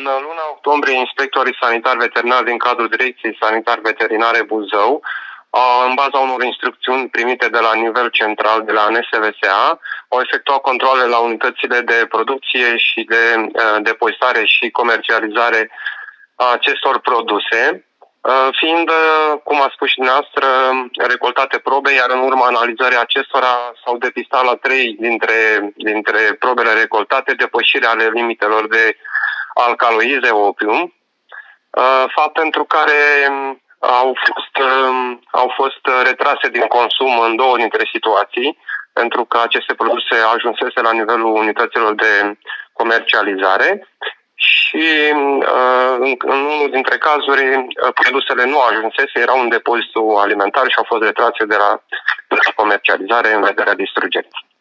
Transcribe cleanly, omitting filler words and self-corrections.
luna octombrie, inspectorii sanitari veterinari din cadrul Direcției Sanitar Veterinare Buzău, în baza unor instrucțiuni primite de la nivel central, de la NSVSA, au efectuat controale la unitățile de producție și de depozitare și comercializare a acestor produse, fiind, cum a spus și dumneavoastră, recoltate probe, iar în urma analizării acestora s-au depistat la 3 dintre probele recoltate depășirea ale limitelor de alcaloize opium, fapt pentru care au fost retrase din consum în 2 dintre situații, pentru că aceste produse ajunsese la nivelul unităților de comercializare și în unul dintre cazuri produsele nu ajunsese, erau în depozitul alimentar și au fost retrase de la comercializare în vederea distrugerii.